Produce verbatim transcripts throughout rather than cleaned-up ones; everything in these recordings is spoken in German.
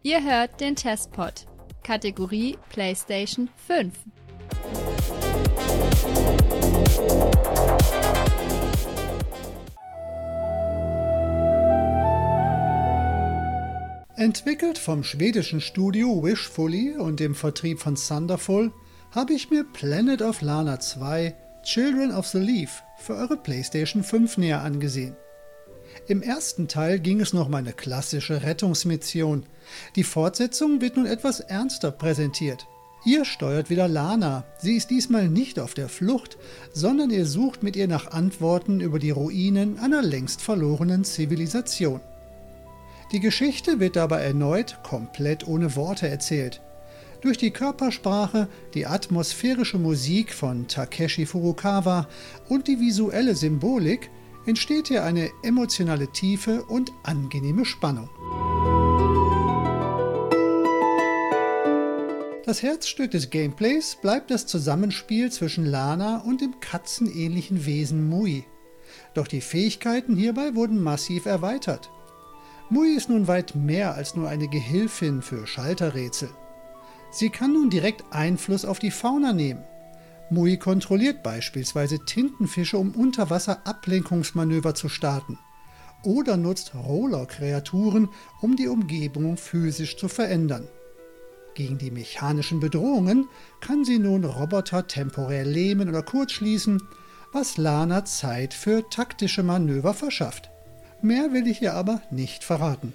Ihr hört den Testpod, Kategorie PlayStation fünf. Entwickelt vom schwedischen Studio Wishfully und dem Vertrieb von Thunderful habe ich mir Planet of Lana zwei Children of the Leaf für eure PlayStation fünf näher angesehen. Im ersten Teil ging es noch um eine klassische Rettungsmission. Die Fortsetzung wird nun etwas ernster präsentiert. Ihr steuert wieder Lana. Sie ist diesmal nicht auf der Flucht, sondern ihr sucht mit ihr nach Antworten über die Ruinen einer längst verlorenen Zivilisation. Die Geschichte wird dabei erneut komplett ohne Worte erzählt. Durch die Körpersprache, die atmosphärische Musik von Takeshi Furukawa und die visuelle Symbolik entsteht hier eine emotionale Tiefe und angenehme Spannung. Das Herzstück des Gameplays bleibt das Zusammenspiel zwischen Lana und dem katzenähnlichen Wesen Mui. Doch die Fähigkeiten hierbei wurden massiv erweitert. Mui ist nun weit mehr als nur eine Gehilfin für Schalterrätsel. Sie kann nun direkt Einfluss auf die Fauna nehmen. Mui kontrolliert beispielsweise Tintenfische, um unter Wasser Ablenkungsmanöver zu starten. Oder nutzt Roller-Kreaturen, um die Umgebung physisch zu verändern. Gegen die mechanischen Bedrohungen kann sie nun Roboter temporär lähmen oder kurzschließen, was Lana Zeit für taktische Manöver verschafft. Mehr will ich ihr aber nicht verraten.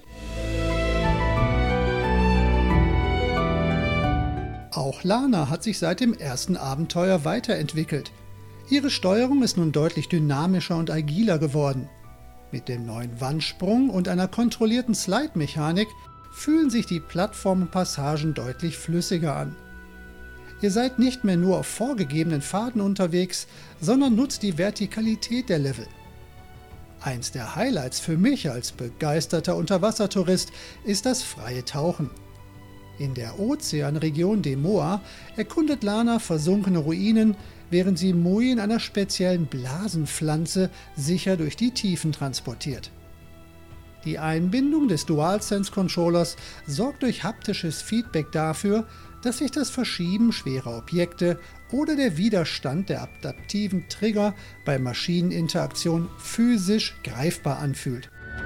Auch Lana hat sich seit dem ersten Abenteuer weiterentwickelt. Ihre Steuerung ist nun deutlich dynamischer und agiler geworden. Mit dem neuen Wandsprung und einer kontrollierten Slide-Mechanik fühlen sich die Plattformpassagen deutlich flüssiger an. Ihr seid nicht mehr nur auf vorgegebenen Pfaden unterwegs, sondern nutzt die Vertikalität der Level. Eins der Highlights für mich als begeisterter Unterwassertourist ist das freie Tauchen. In der Ozeanregion Demoa erkundet Lana versunkene Ruinen, während sie Mui in einer speziellen Blasenpflanze sicher durch die Tiefen transportiert. Die Einbindung des DualSense-Controllers sorgt durch haptisches Feedback dafür, dass sich das Verschieben schwerer Objekte oder der Widerstand der adaptiven Trigger bei Maschineninteraktion physisch greifbar anfühlt.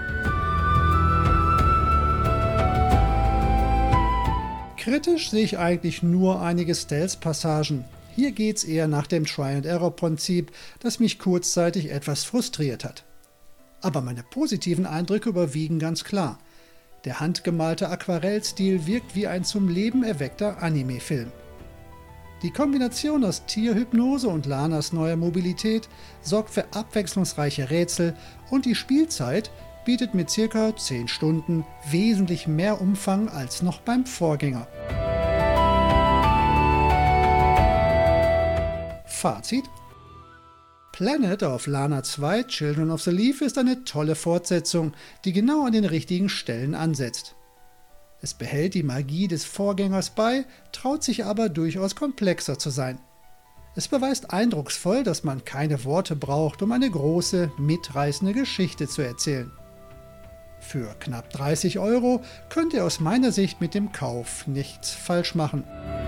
Kritisch sehe ich eigentlich nur einige Stealth-Passagen. Hier geht's eher nach dem Try-and-Error-Prinzip, das mich kurzzeitig etwas frustriert hat. Aber meine positiven Eindrücke überwiegen ganz klar. Der handgemalte Aquarellstil wirkt wie ein zum Leben erweckter Anime-Film. Die Kombination aus Tierhypnose und Lanas neuer Mobilität sorgt für abwechslungsreiche Rätsel und die Spielzeit bietet mit ca. zehn Stunden wesentlich mehr Umfang als noch beim Vorgänger. Fazit: Planet of Lana zwei Children of the Leaf ist eine tolle Fortsetzung, die genau an den richtigen Stellen ansetzt. Es behält die Magie des Vorgängers bei, traut sich aber durchaus komplexer zu sein. Es beweist eindrucksvoll, dass man keine Worte braucht, um eine große, mitreißende Geschichte zu erzählen. Für knapp dreißig Euro könnt ihr aus meiner Sicht mit dem Kauf nichts falsch machen.